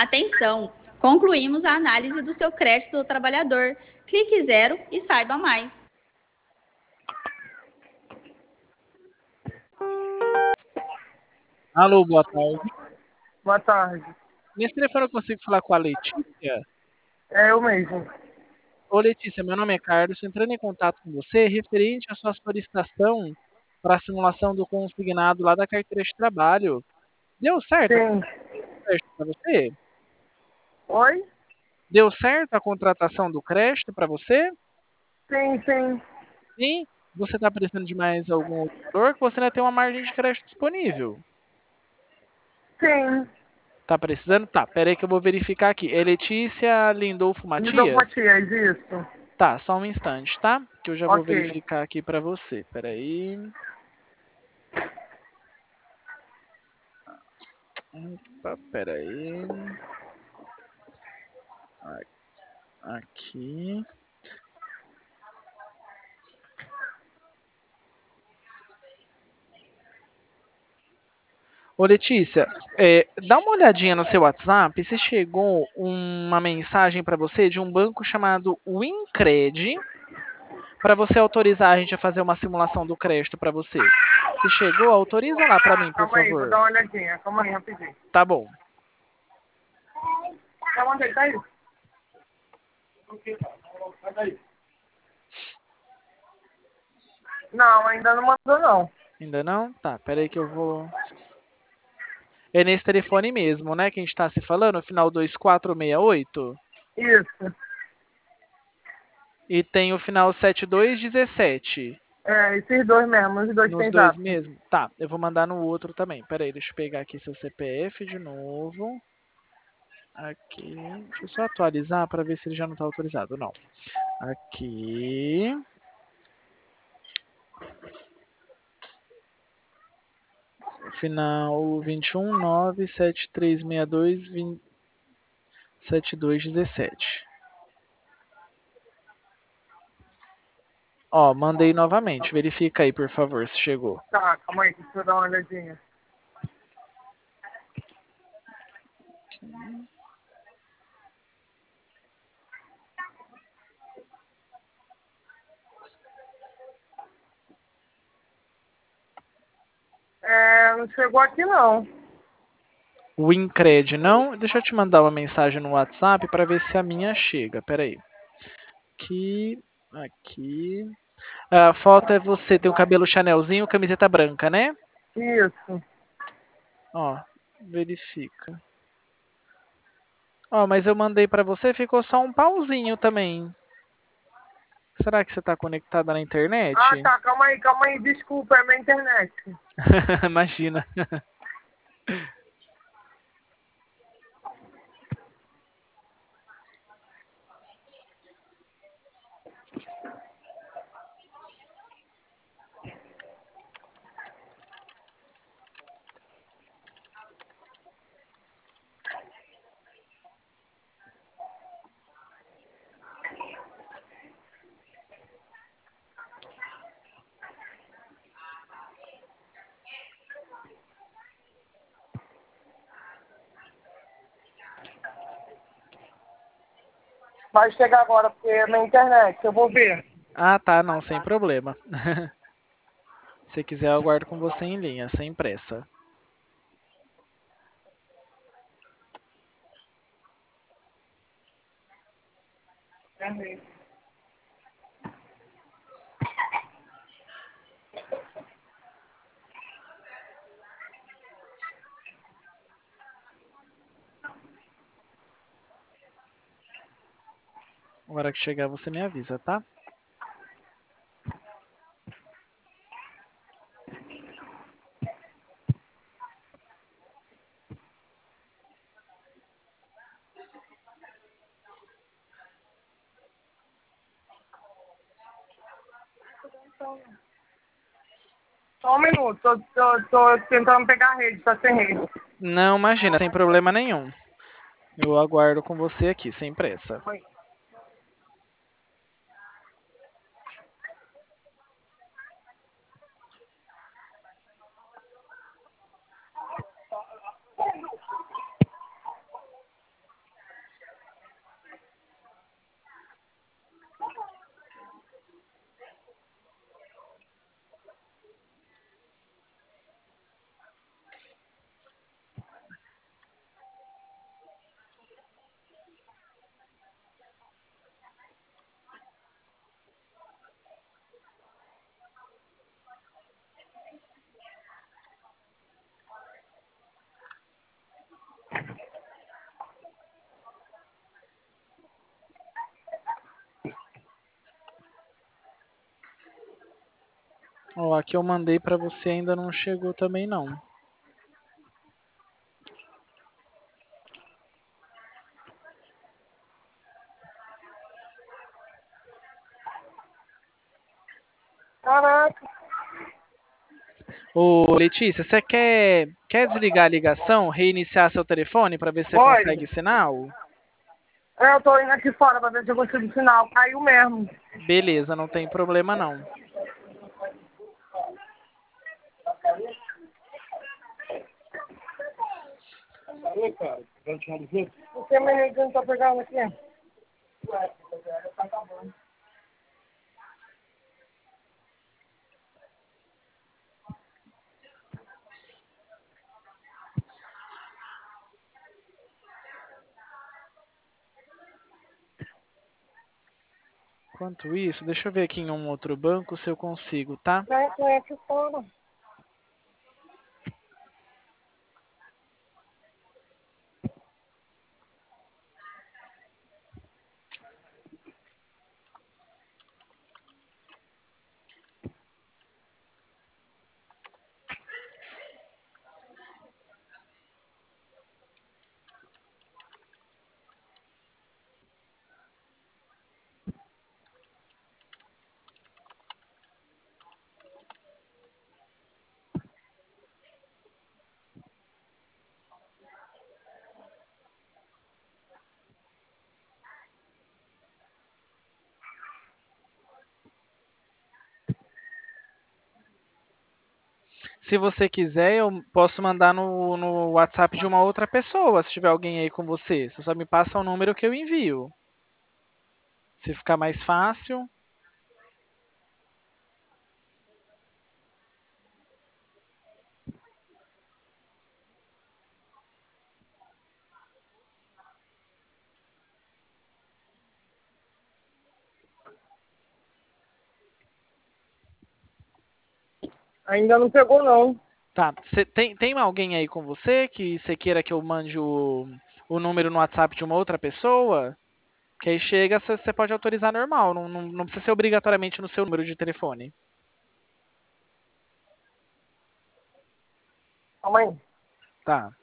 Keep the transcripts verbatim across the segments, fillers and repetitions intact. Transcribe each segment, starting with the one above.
Atenção! Concluímos a análise do seu crédito do trabalhador. Clique zero e saiba mais. Alô, boa tarde. Boa tarde. Nesse telefone eu consigo falar com a Letícia? É eu mesmo. Ô, Letícia, meu nome é Carlos. Estou entrando em contato com você referente à sua solicitação para a simulação do consignado lá da carteira de trabalho. Deu certo Sim. para você? Oi? Deu certo a contratação do crédito para você? Sim, sim. Sim? Você está precisando de mais algum outro valor? Que você ainda tem uma margem de crédito disponível. Sim. Tá precisando? Tá, pera aí que eu vou verificar aqui. É Letícia Lindolfo Lidolfo Matias? Matias, isso. Tá, só um instante, tá? Que eu já vou Ok. verificar aqui pra você. Pera aí. Opa, pera aí. Aqui. Ô Letícia, é, dá uma olhadinha no seu WhatsApp se chegou uma mensagem pra você de um banco chamado Wincred para você autorizar a gente a fazer uma simulação do crédito pra você. Se chegou, autoriza lá pra mim, por Calma aí, vou favor. dar uma olhadinha. Calma aí, rapidinho. Tá bom. Tá onde tá aí? Sai daí. Não, ainda não mandou não. Ainda não? Tá, pera aí que eu vou. É nesse telefone mesmo, né, que a gente tá se falando, final dois quatro seis oito? Isso. E tem o final sete dois um sete. É, esses dois mesmo, os dois Nos tem dois zap. mesmo? Tá, eu vou mandar no outro também. Pera aí, deixa eu pegar aqui seu C P F de novo. Aqui. Deixa eu só atualizar para ver se ele já não tá autorizado. Não. Aqui. Final vinte e um nove sete três seis dois sete dois um sete. Ó, mandei novamente. Verifica aí, por favor, se chegou. Tá, calma aí, deixa eu dar uma olhadinha. É, não chegou aqui não. O Incred não? Deixa eu te mandar uma mensagem no WhatsApp para ver se a minha chega. Pera aí. Aqui, aqui. A foto é você, tem o cabelo Chanelzinho, camiseta branca, né? Isso. Ó, verifica. Ó, mas eu mandei para você, ficou só um pauzinho também. Será que você tá conectada na Ah, internet? tá, calma aí, calma aí, desculpa, é minha internet. Imagina. Vai chegar agora, porque é minha internet, eu vou ver. Ah, tá, não, sem problema. Se quiser, eu aguardo com você em linha, sem pressa. Na hora que chegar, você me avisa, tá? Só um minuto, tô, tô, tô tentando pegar a rede, tá sem rede. Não, imagina, sem problema nenhum. Eu aguardo com você aqui, sem pressa. Oi. Ó, a que eu mandei pra você ainda não chegou também, não. Caraca. Ô, Letícia, você quer, quer desligar a ligação, reiniciar seu telefone pra ver se você Oi. consegue sinal? É, eu tô indo aqui fora pra ver se eu consigo sinal. Caiu mesmo. Beleza, não tem problema não. Oi, cara. O que, menino, que não tá pegando aqui? Enquanto isso, deixa eu ver aqui em um outro banco se eu consigo, tá? Não, tô aqui fora. Se você quiser, eu posso mandar no, no WhatsApp de uma outra pessoa, se tiver alguém aí com você. Você só me passa o número que eu envio. Se ficar mais fácil. Ainda não pegou, não. Tá, cê, tem, tem alguém aí com você que você queira que eu mande o, o número no WhatsApp de uma outra pessoa? Que aí chega, você pode autorizar normal, não, não, não precisa ser obrigatoriamente no seu número de telefone. Calma aí. Tá.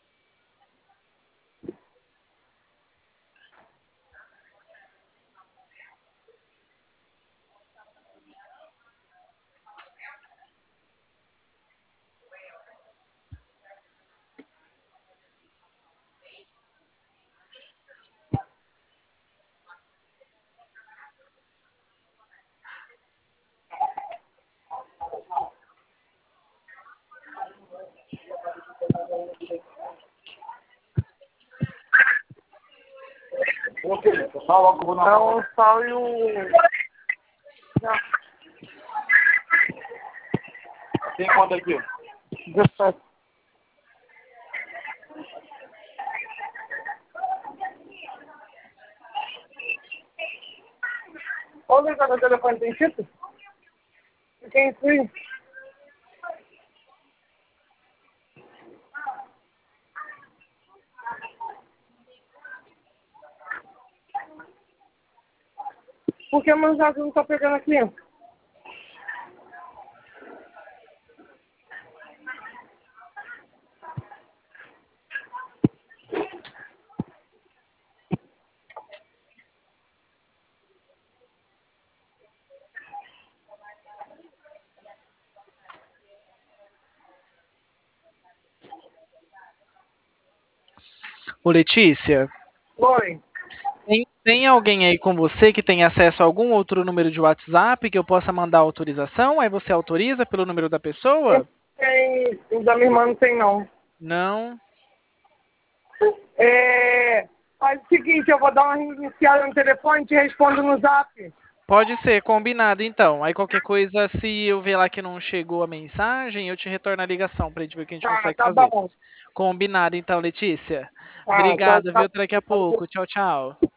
É um sal e o... Tem quanto aqui? dezessete. Onde tá o telefone? Tem chip? Quem foi? Por que a mensagem não tá pegando aqui? Ô, Letícia, Oi. tem, tem alguém aí com você que tem acesso a algum outro número de WhatsApp que eu possa mandar autorização? Aí você autoriza pelo número da pessoa? Tem... O da minha irmã não tem, não. Não. É... Faz o seguinte, eu vou dar uma reiniciada no telefone e te respondo no zap. Pode ser, combinado então. Aí qualquer coisa, se eu ver lá que não chegou a mensagem, eu te retorno a ligação pra gente ver o que a gente Tá, consegue tá fazer. bom. Combinado então, Letícia. Tá, tchau, Obrigado, viu? tchau. Até daqui a pouco. Tchau, tchau.